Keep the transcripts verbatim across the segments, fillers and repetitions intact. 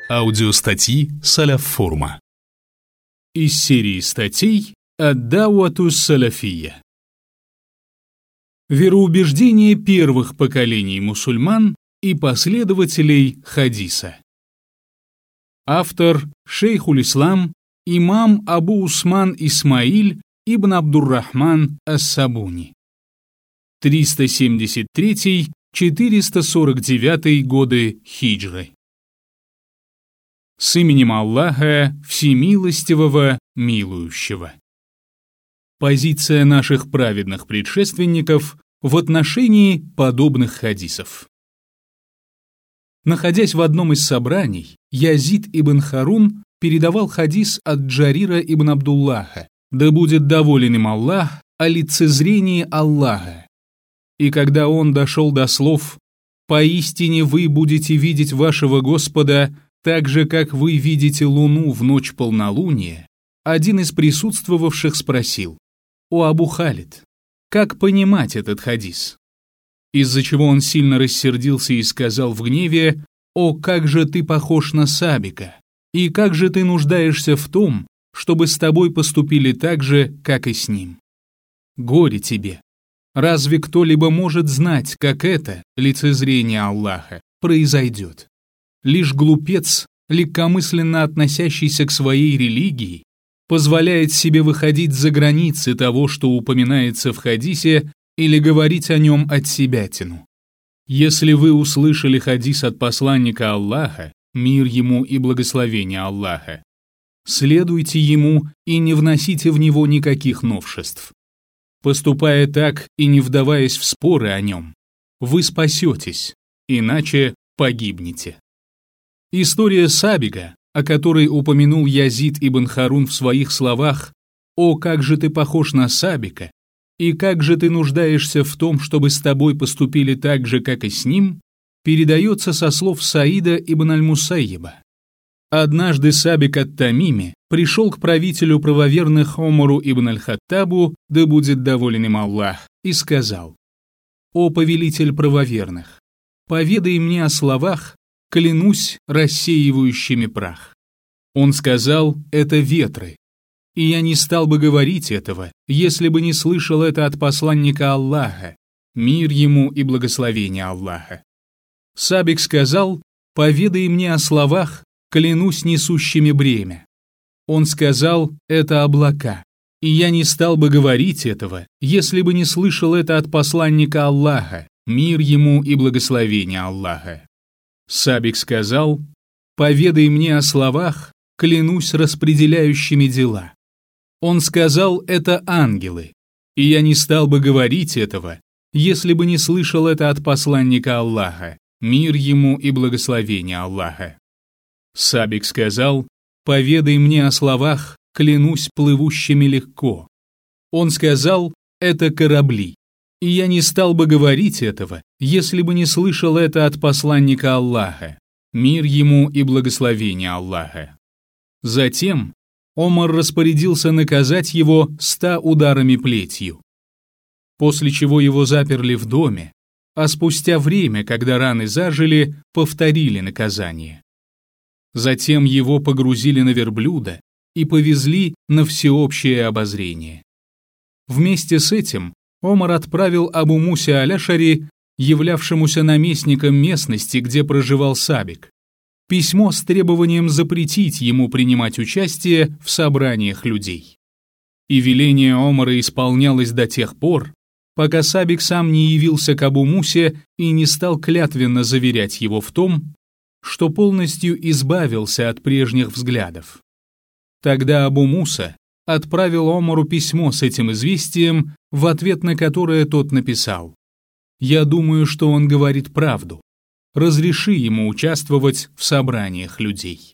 Аудиостатьи Салаф Форума. Из серии статей «Ад-Дауату Салафия». Вероубеждение первых поколений мусульман и последователей хадиса. Автор шейхуль-ислам имам Абу Усман Исмаиль ибн Абдур-Рахман ас-Сабуни. триста семьдесят третий — четыреста сорок девятый годы хиджры. С именем Аллаха, Всемилостивого, Милующего. Позиция наших праведных предшественников в отношении подобных хадисов. Находясь в одном из собраний, Язид ибн Харун передавал хадис от Джарира ибн Абдуллаха, да будет доволен им Аллах, о лицезрении Аллаха. И когда он дошел до слов «Поистине вы будете видеть вашего Господа, так же, как вы видите луну в ночь полнолуния», один из присутствовавших спросил: «О Абу Халид, как понимать этот хадис?» Из-за чего он сильно рассердился и сказал в гневе: «О, как же ты похож на Сабика, и как же ты нуждаешься в том, чтобы с тобой поступили так же, как и с ним. Горе тебе! Разве кто-либо может знать, как это, лицезрение Аллаха, произойдет? Лишь глупец, легкомысленно относящийся к своей религии, позволяет себе выходить за границы того, что упоминается в хадисе, или говорить о нем отсебятину. Если вы услышали хадис от посланника Аллаха, мир ему и благословение Аллаха, следуйте ему и не вносите в него никаких новшеств. Поступая так и не вдаваясь в споры о нем, вы спасетесь, иначе погибнете. История Сабика, о которой упомянул Язид ибн Харун в своих словах «О, как же ты похож на Сабика, и как же ты нуждаешься в том, чтобы с тобой поступили так же, как и с ним», передается со слов Саида ибн аль-Мусайиба. Однажды Сабик ат-Тамими пришел к правителю правоверных Омару ибн аль-Хаттабу, да будет доволен им Аллах, и сказал: «О повелитель правоверных, поведай мне о словах, клянусь рассеивающими прах». Он сказал: «Это ветры, и я не стал бы говорить этого, если бы не слышал это от посланника Аллаха, мир ему и благословение Аллаха». Сабик сказал: «Поведай мне о словах, клянусь несущими бремя». Он сказал: «Это облака, и я не стал бы говорить этого, если бы не слышал это от посланника Аллаха, мир ему и благословение Аллаха». Сабик сказал: «Поведай мне о словах, клянусь распределяющими дела». Он сказал: «Это ангелы, и я не стал бы говорить этого, если бы не слышал это от посланника Аллаха, мир ему и благословение Аллаха». Сабик сказал: «Поведай мне о словах, клянусь плывущими легко». Он сказал: «Это корабли, и я не стал бы говорить этого, если бы не слышал это от посланника Аллаха, мир ему и благословение Аллаха». Затем Омар распорядился наказать его ста ударами плетью, после чего его заперли в доме, а спустя время, когда раны зажили, повторили наказание. Затем его погрузили на верблюда и повезли на всеобщее обозрение. Вместе с этим Омар отправил Абу Мусе аль-Ашари, являвшемуся наместником местности, где проживал Сабик, письмо с требованием запретить ему принимать участие в собраниях людей. И веление Омара исполнялось до тех пор, пока Сабик сам не явился к Абу Мусе и не стал клятвенно заверять его в том, что полностью избавился от прежних взглядов. Тогда Абу Муса отправил Омару письмо с этим известием, в ответ на которое тот написал: «Я думаю, что он говорит правду. Разреши ему участвовать в собраниях людей».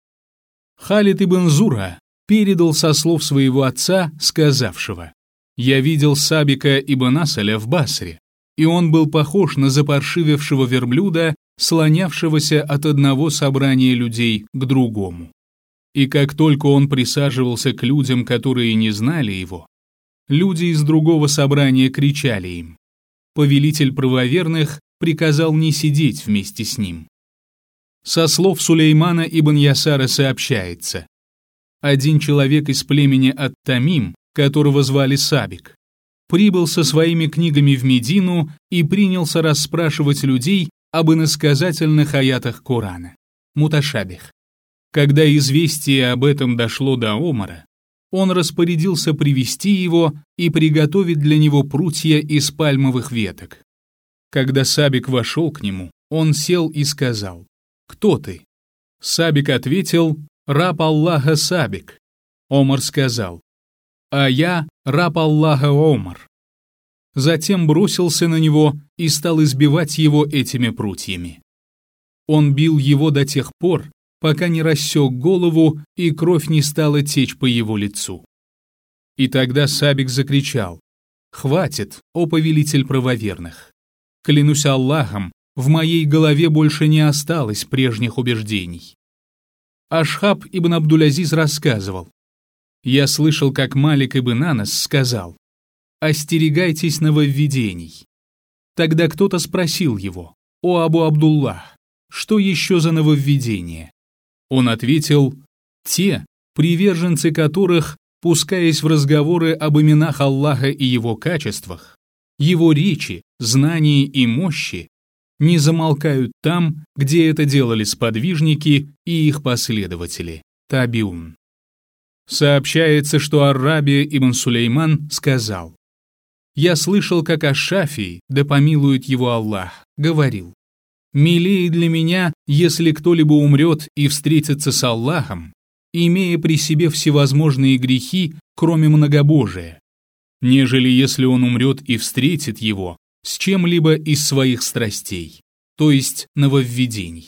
Халид ибн Зура передал со слов своего отца, сказавшего: «Я видел Сабика ибн Асаля в Басре, и он был похож на запаршивевшего верблюда, слонявшегося от одного собрания людей к другому. И как только он присаживался к людям, которые не знали его, люди из другого собрания кричали им. Повелитель правоверных приказал не сидеть вместе с ним. Со слов Сулеймана ибн Ясара сообщается: один человек из племени Ат-Тамим, которого звали Сабик, прибыл со своими книгами в Медину и принялся расспрашивать людей об иносказательных аятах Корана, муташабих. Когда известие об этом дошло до Омара, он распорядился привести его и приготовить для него прутья из пальмовых веток. Когда Сабик вошел к нему, он сел и сказал: «Кто ты?» Сабик ответил: «Раб Аллаха Сабик». Омар сказал: «А я раб Аллаха Омар». Затем бросился на него и стал избивать его этими прутьями. Он бил его до тех пор, пока не рассек голову и кровь не стала течь по его лицу. И тогда Сабик закричал: «Хватит, о повелитель правоверных! Клянусь Аллахом, в моей голове больше не осталось прежних убеждений». Ашхаб ибн Абдуль-Азиз рассказывал: «Я слышал, как Малик ибн Анас сказал: остерегайтесь нововведений». Тогда кто-то спросил его: «О Абу Абдуллах, что еще за нововведение?» Он ответил: «Те, приверженцы которых, пускаясь в разговоры об именах Аллаха и его качествах, его речи, знании и мощи, не замолкают там, где это делали сподвижники и их последователи, табиун». Сообщается, что Ар-Раби ибн Сулейман сказал: «Я слышал, как Аш-Шафии, да помилует его Аллах, говорил: милее для меня, если кто-либо умрет и встретится с Аллахом, имея при себе всевозможные грехи, кроме многобожия, нежели если он умрет и встретит его с чем-либо из своих страстей, то есть нововведений».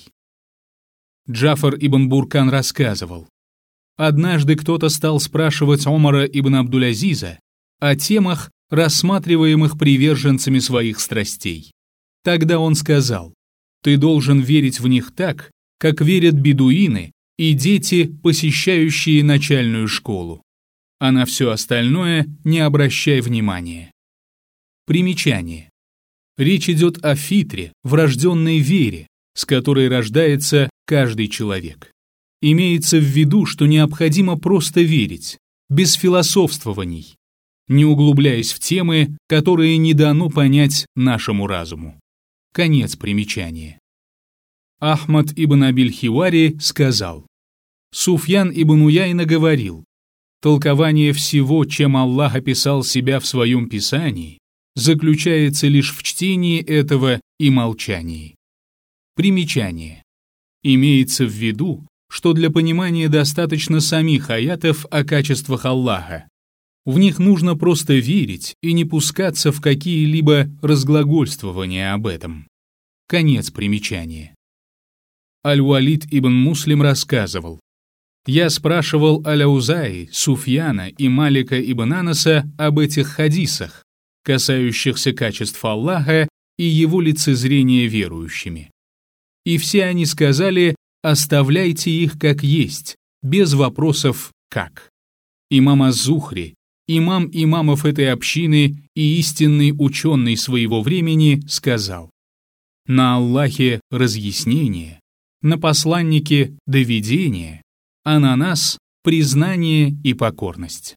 Джафар ибн Буркан рассказывал: однажды кто-то стал спрашивать Омара ибн Абдуль-Азиза о темах, рассматриваемых приверженцами своих страстей. Тогда он сказал: «Ты должен верить в них так, как верят бедуины и дети, посещающие начальную школу, а на все остальное не обращай внимания». Примечание. Речь идет о фитре, врожденной вере, с которой рождается каждый человек. Имеется в виду, что необходимо просто верить, без философствований, не углубляясь в темы, которые не дано понять нашему разуму. Конец примечания. Ахмад ибн Абиль-Хивари сказал: Суфьян ибн Уяйна говорил: толкование всего, чем Аллах описал себя в своем Писании, заключается лишь в чтении этого и молчании. Примечание. Имеется в виду, что для понимания достаточно самих аятов о качествах Аллаха. В них нужно просто верить и не пускаться в какие-либо разглагольствования об этом. Конец примечания. Аль-Валид ибн Муслим рассказывал: «Я спрашивал Аляузаи, Суфьяна и Малика ибн Анаса об этих хадисах, касающихся качеств Аллаха и его лицезрения верующими. И все они сказали: оставляйте их как есть, без вопросов «как». Имам аз-Зухри, имам имамов этой общины и истинный ученый своего времени, сказал: на Аллахе разъяснение, на посланнике доведение, а на нас признание и покорность.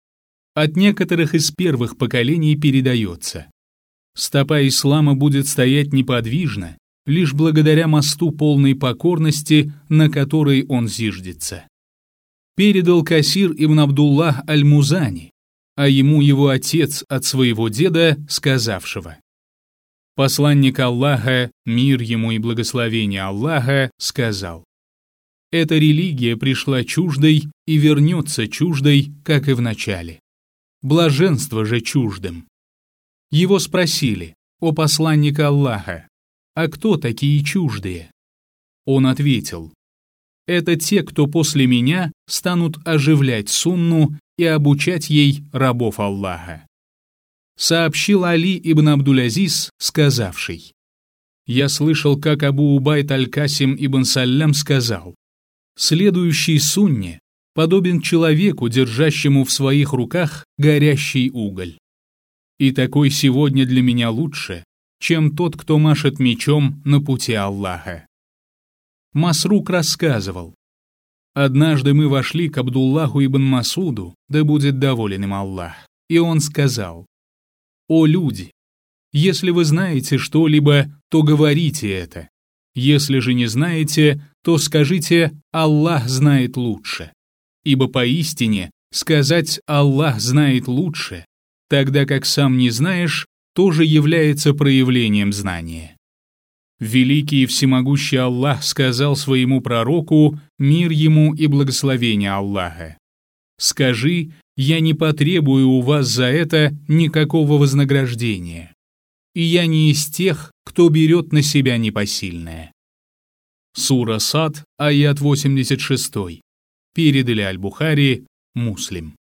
От некоторых из первых поколений передается: стопа ислама будет стоять неподвижно, лишь благодаря мосту полной покорности, на который он зиждется. Передал Касир ибн Абдуллах аль-Музани, а ему его отец от своего деда, сказавшего: посланник Аллаха, мир ему и благословение Аллаха, сказал: эта религия пришла чуждой и вернется чуждой, как и в начале. Блаженство же чуждым. Его спросили: о посланник Аллаха, а кто такие чуждые? Он ответил: это те, кто после меня станут оживлять сунну и обучать ей рабов Аллаха. Сообщил Али ибн Абдуль-Азиз, сказавший: я слышал, как Абу Убайд аль-Касим ибн Саллям сказал: следующий сунне подобен человеку, держащему в своих руках горящий уголь. И такой сегодня для меня лучше, чем тот, кто машет мечом на пути Аллаха. Масрук рассказывал: «Однажды мы вошли к Абдуллаху ибн Масуду, да будет доволен им Аллах, и он сказал: «О люди, если вы знаете что-либо, то говорите это. Если же не знаете, то скажите: Аллах знает лучше. Ибо поистине сказать Аллах знает лучше, тогда как сам не знаешь, тоже является проявлением знания». Великий и всемогущий Аллах сказал своему пророку, мир ему и благословение Аллаха: «Скажи, я не потребую у вас за это никакого вознаграждения, и я не из тех, кто берет на себя непосильное». Сура Сад, аят восемьдесят шесть. Передали Аль-Бухари, Муслим.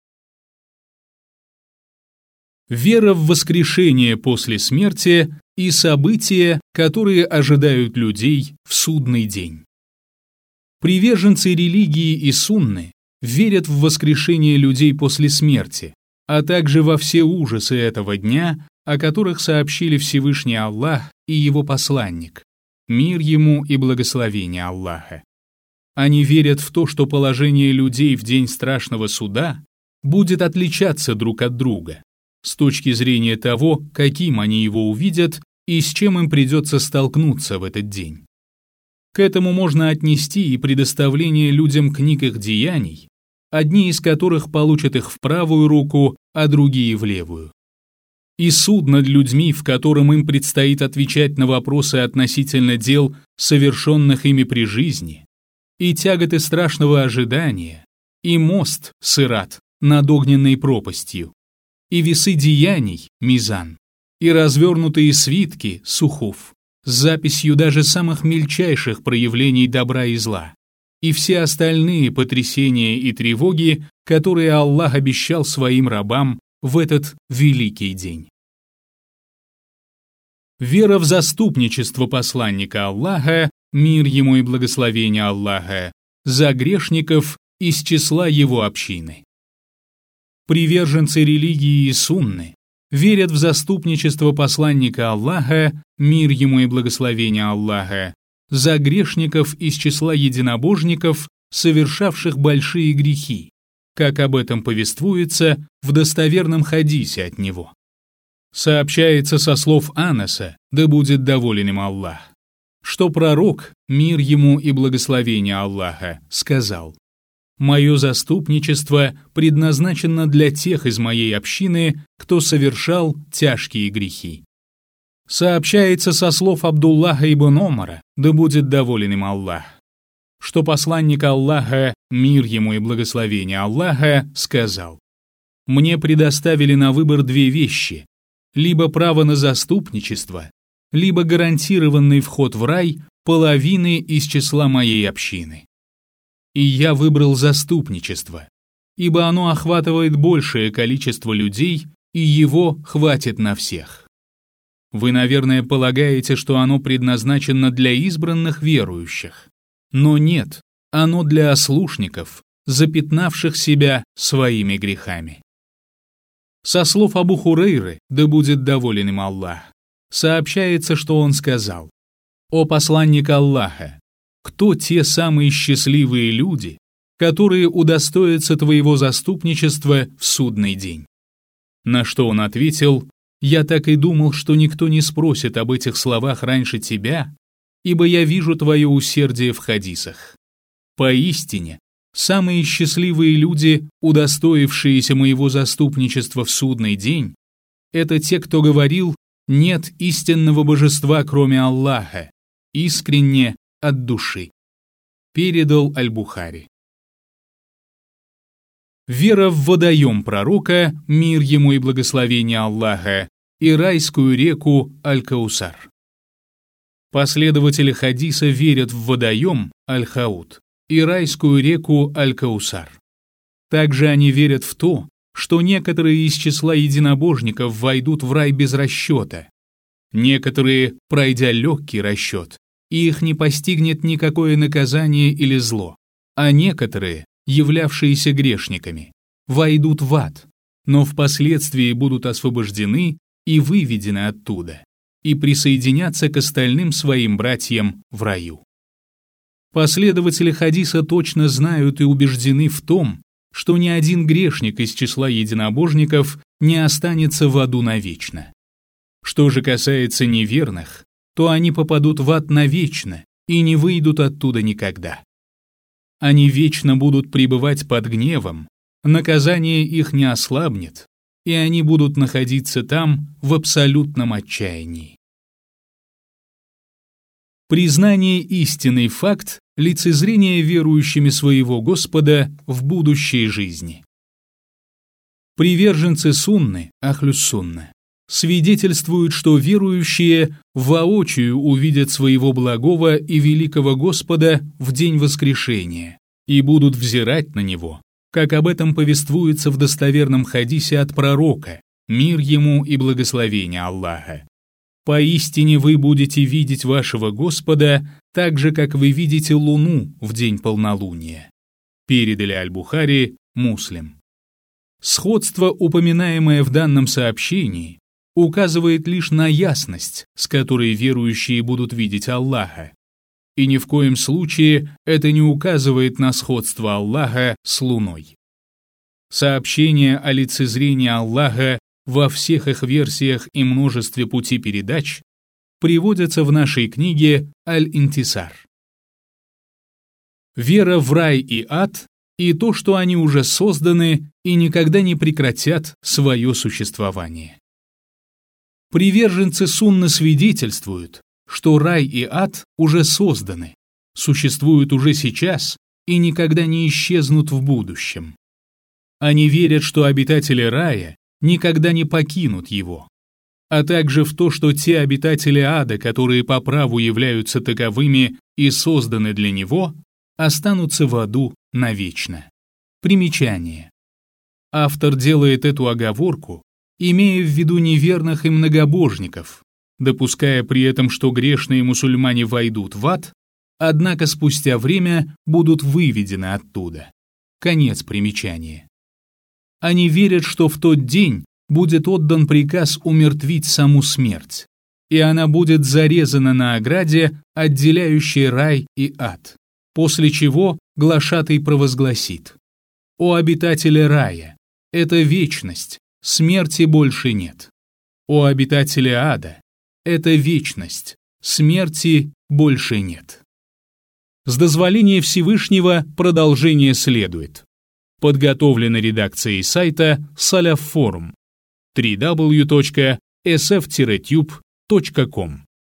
Вера в воскрешение после смерти и события, которые ожидают людей в судный день. Приверженцы религии и сунны верят в воскрешение людей после смерти, а также во все ужасы этого дня, о которых сообщили Всевышний Аллах и его посланник, мир ему и благословение Аллаха. Они верят в то, что положение людей в день страшного суда будет отличаться друг от друга, с точки зрения того, каким они его увидят и с чем им придется столкнуться в этот день. К этому можно отнести и предоставление людям книг их деяний, одни из которых получат их в правую руку, а другие в левую. И суд над людьми, в котором им предстоит отвечать на вопросы относительно дел, совершенных ими при жизни, и тяготы страшного ожидания, и мост, сират, над огненной пропастью, и весы деяний, мизан, и развернутые свитки, сухуф, с записью даже самых мельчайших проявлений добра и зла, и все остальные потрясения и тревоги, которые Аллах обещал своим рабам в этот великий день. Вера в заступничество посланника Аллаха, мир ему и благословение Аллаха, за грешников из числа его общины. Приверженцы религии и сунны верят в заступничество посланника Аллаха, мир ему и благословение Аллаха, за грешников из числа единобожников, совершавших большие грехи, как об этом повествуется в достоверном хадисе от него. Сообщается со слов Анаса, да будет доволен им Аллах, что пророк, мир ему и благословение Аллаха, сказал: «Мое заступничество предназначено для тех из моей общины, кто совершал тяжкие грехи». Сообщается со слов Абдуллаха ибн Омара, да будет доволен им Аллах, что посланник Аллаха, мир ему и благословение Аллаха, сказал: «Мне предоставили на выбор две вещи: либо право на заступничество, либо гарантированный вход в рай половины из числа моей общины. И я выбрал заступничество, ибо оно охватывает большее количество людей, и его хватит на всех. Вы, наверное, полагаете, что оно предназначено для избранных верующих. Но нет, оно для ослушников, запятнавших себя своими грехами». Со слов Абу Хурейры, да будет доволен им Аллах, сообщается, что он сказал: «О посланник Аллаха, кто те самые счастливые люди, которые удостоятся твоего заступничества в судный день?» На что он ответил: «Я так и думал, что никто не спросит об этих словах раньше тебя, ибо я вижу твое усердие в хадисах. Поистине, самые счастливые люди, удостоившиеся моего заступничества в судный день, это те, кто говорил: нет истинного божества, кроме Аллаха, искренне, от души». Передал Аль-Бухари. Вера в водоем пророка, мир ему и благословение Аллаха, и райскую реку Аль-Каусар. Последователи хадиса верят в водоем Аль-Хауд и райскую реку Аль-Каусар. Также они верят в то, что некоторые из числа единобожников войдут в рай без расчета, некоторые, пройдя легкий расчет, и их не постигнет никакое наказание или зло, а некоторые, являвшиеся грешниками, войдут в ад, но впоследствии будут освобождены и выведены оттуда, и присоединятся к остальным своим братьям в раю. Последователи хадиса точно знают и убеждены в том, что ни один грешник из числа единобожников не останется в аду навечно. Что же касается неверных, то они попадут в ад навечно и не выйдут оттуда никогда. Они вечно будут пребывать под гневом, наказание их не ослабнет, и они будут находиться там в абсолютном отчаянии. Признание истинный факт лицезрения верующими своего Господа в будущей жизни. Приверженцы сунны, ахлюс-сунна, свидетельствуют, что верующие воочию увидят своего благого и великого Господа в день воскрешения и будут взирать на Него, как об этом повествуется в достоверном хадисе от пророка, мир ему и благословение Аллаха. «Поистине вы будете видеть вашего Господа так же, как вы видите луну в день полнолуния». Передали Аль-Бухари, Муслим. Сходство, упоминаемое в данном сообщении, указывает лишь на ясность, с которой верующие будут видеть Аллаха. И ни в коем случае это не указывает на сходство Аллаха с луной. Сообщение о лицезрении Аллаха во всех их версиях и множестве путей передач приводятся в нашей книге Аль-Интисар. Вера в рай и ад и то, что они уже созданы и никогда не прекратят свое существование. Приверженцы сунны свидетельствуют, что рай и ад уже созданы, существуют уже сейчас и никогда не исчезнут в будущем. Они верят, что обитатели рая никогда не покинут его, а также в то, что те обитатели ада, которые по праву являются таковыми и созданы для него, останутся в аду навечно. Примечание. Автор делает эту оговорку, имея в виду неверных и многобожников, допуская при этом, что грешные мусульмане войдут в ад, однако спустя время будут выведены оттуда. Конец примечания. Они верят, что в тот день будет отдан приказ умертвить саму смерть, и она будет зарезана на ограде, отделяющей рай и ад, после чего глашатай провозгласит: «О обитатели рая, это вечность, смерти больше нет. О обитатели ада, это вечность, смерти больше нет». С дозволения Всевышнего продолжение следует. Подготовлено редакцией сайта Салаф Форум. дабл ю дабл ю дабл ю точка эс эф тире тьюб точка ком